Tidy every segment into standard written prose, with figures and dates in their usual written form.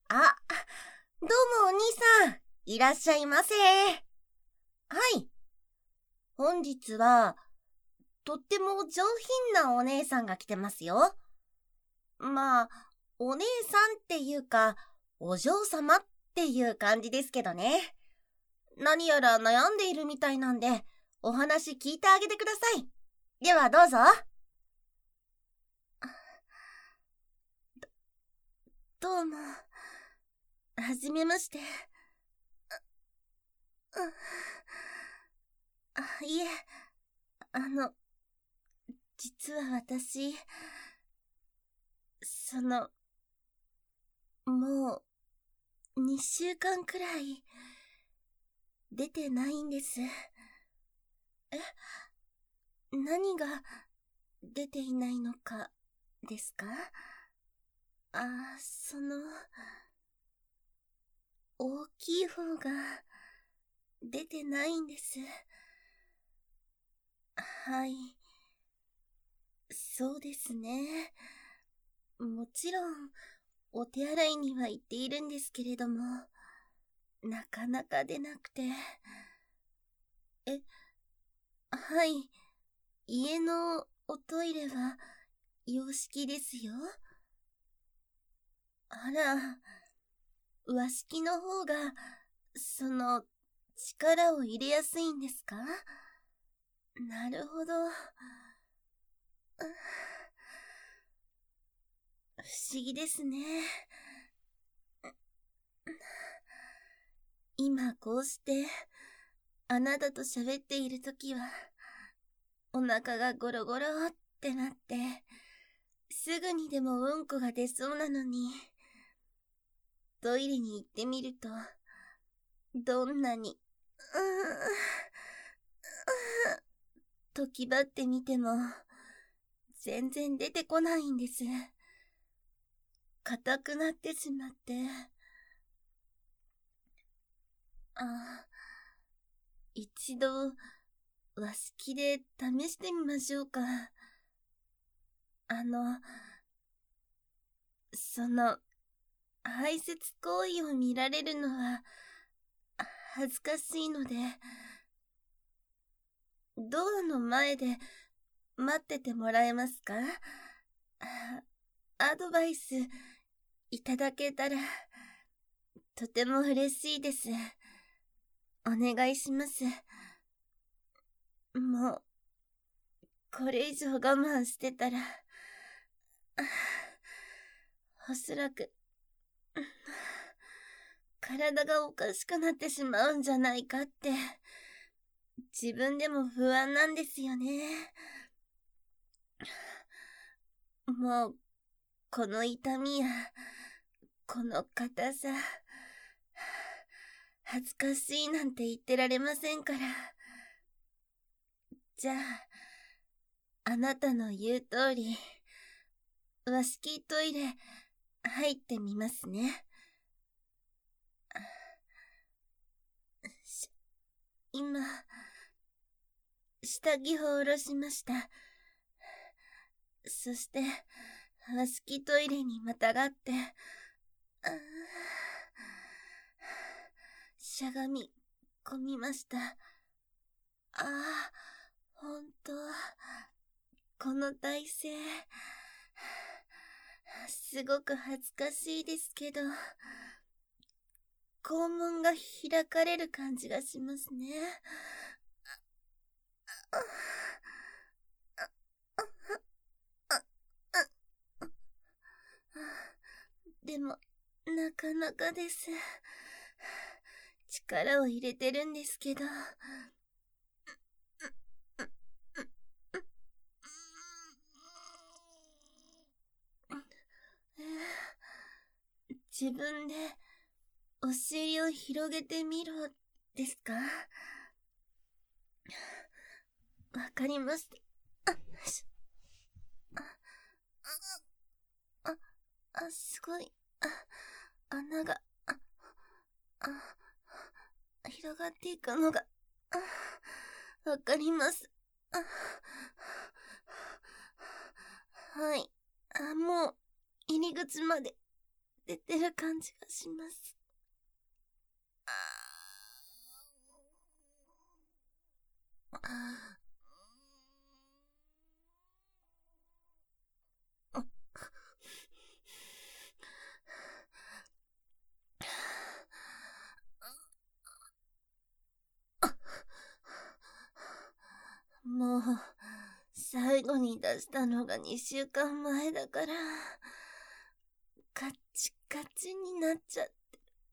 あ、どうもお兄さん、いらっしゃいませ。はい。本日は、とっても上品なお姉さんが来てますよ。まあ、お姉さんっていうか、お嬢様っていう感じですけどね。何やら悩んでいるみたいなんで、お話聞いてあげてください。ではどうぞ。どうも、はじめまして。いえ、あの、実は私、もう2週間くらい出てないんです。何が出ていないのかですか？大きい方が出てないんです。はい、そうですね。もちろん、お手洗いには行っているんですけれども、なかなか出なくて。はい、家のおトイレは洋式ですよ。あら、和式の方が、力を入れやすいんですか？なるほど。不思議ですね。今こうして、あなたと喋っているときは、お腹がゴロゴロってなって、すぐにでもうんこが出そうなのに、トイレに行ってみると、どんなに、と気張ってみても、全然出てこないんです。硬くなってしまって。一度、和式で試してみましょうか。排泄行為を見られるのは、恥ずかしいので、ドアの前で待っててもらえますか？アドバイスいただけたら、とても嬉しいです。お願いします。もう、これ以上我慢してたら、おそらく、体がおかしくなってしまうんじゃないかって、自分でも不安なんですよね。もう、この痛みや、この硬さ、恥ずかしいなんて言ってられませんから。じゃあ、あなたの言う通り、和式トイレ、入ってみますね。今、下着を下ろしました。そして、和式トイレにまたがって、しゃがみ込みました。ほんと、この体勢、すごく恥ずかしいですけど、肛門が開かれる感じがしますね。でも、なかなかです。力を入れてるんですけど。自分でお尻を広げてみろですか？わかりました。すごい、穴が、広がっていくのが、わかります。はい。もう、入り口まで出てる感じがします。もう、最後に出したのが2週間前だから、カッチカチになっちゃって。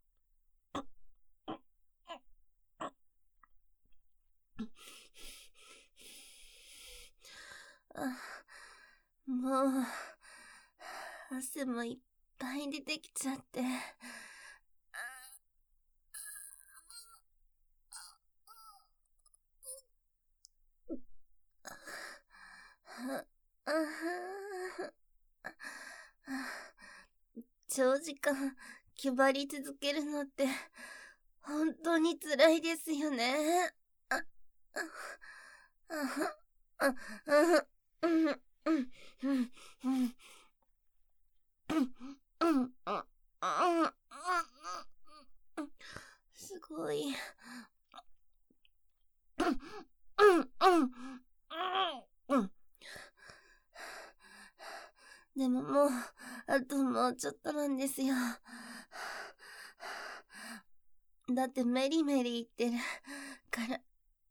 もう、汗もいっぱい出てきちゃって。長時間気張り続けるのって本当に辛いですよね。すごい。でももう、あともうちょっとなんですよ。だってメリメリ言ってるから。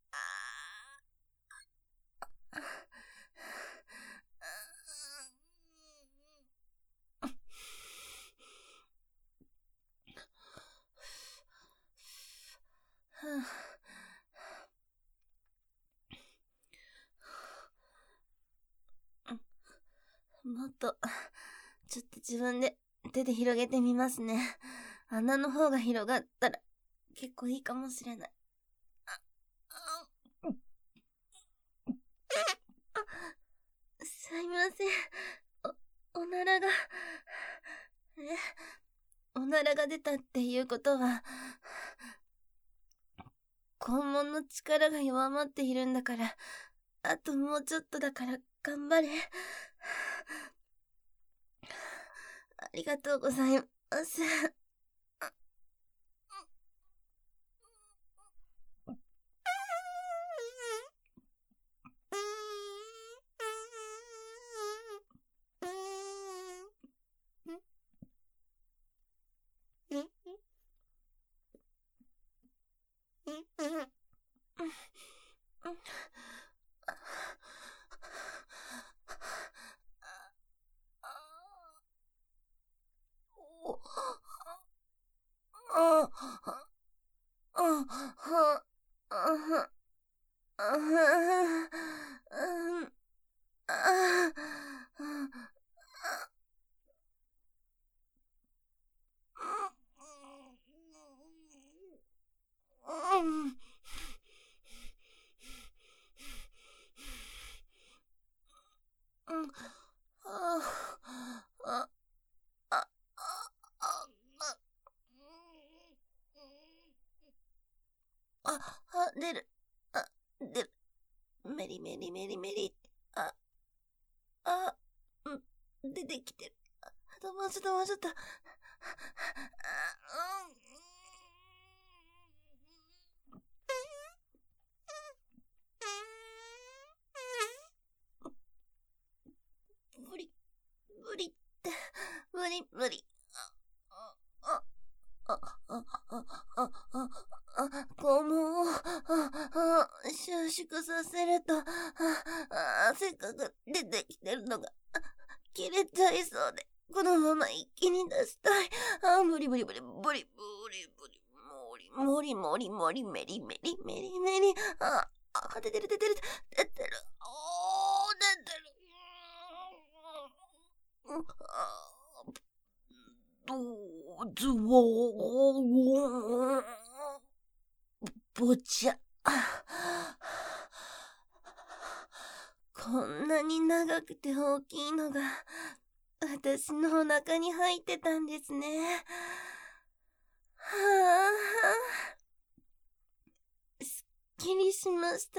もっと、ちょっと自分で手で広げてみますね。穴の方が広がったら結構いいかもしれない。すいません。おならが、おならが出たっていうことは、肛門の力が弱まっているんだから、あともうちょっとだから頑張れ。ありがとうございます。出る。出る。メリメリメリメリ。出てきてる。もうちょっともうちょっと。無理って、無理。肛門を収縮させると、せっかく出てきてるのが切れちゃいそうで、このまま一気に出したい。無理、メリメリ。出てる。出てる。ズボーぼちゃ。こんなに長くて大きいのが私のお腹に入ってたんですね。すっきりしました。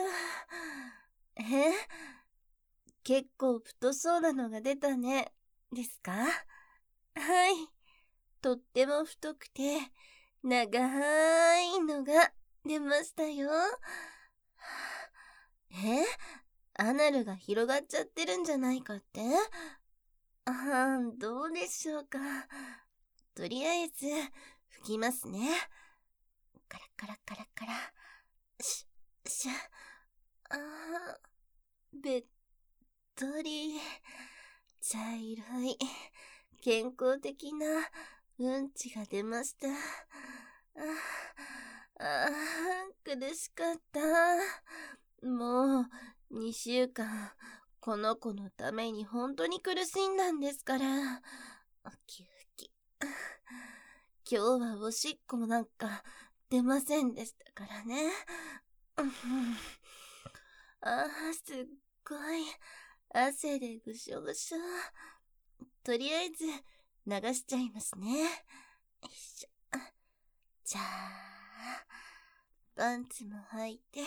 結構太そうなのが出たね。ですか？はい。 とっても太くて長いのが出ましたよ。アナルが広がっちゃってるんじゃないかって？どうでしょうか。とりあえず拭きますね。カラカラカラカラ。しゃ。べっとり。茶色い健康的なうんちが出ました。苦しかった。もう2週間この子のために本当に苦しんだんですから。ウキウキ。今日はおしっこもなんか出ませんでしたからね。すっごい汗でぐしょぐしょ。とりあえず流しちゃいますね。よいしょ。じゃあパンツも履いて。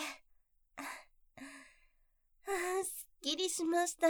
すっきりしました。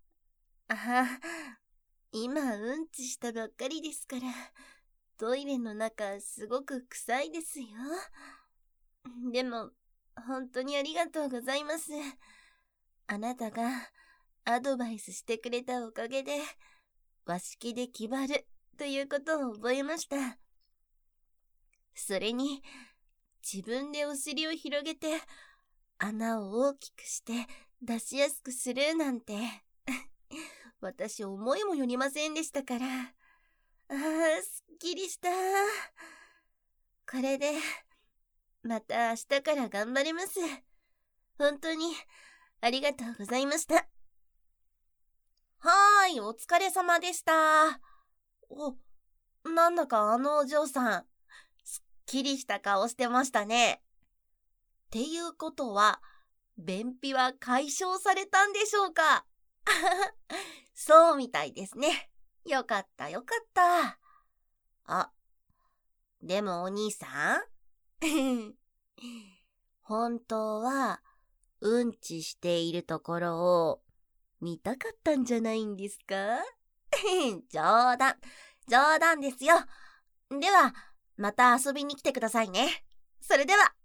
今うんちしたばっかりですから、トイレの中すごく臭いですよ。でも本当にありがとうございます。あなたがアドバイスしてくれたおかげで和式で決まるということを覚えました。それに自分でお尻を広げて穴を大きくして出しやすくするなんて私思いもよりませんでしたから。すっきりした。これでまた明日から頑張れます。本当にありがとうございました。お疲れ様でした。なんだかお嬢さん、すっきりした顔してましたね。っていうことは、便秘は解消されたんでしょうか？そうみたいですね。よかったよかった。でもお兄さん本当はうんちしているところを見たかったんじゃないんですか？冗談ですよ。ではまた遊びに来てくださいね。それでは。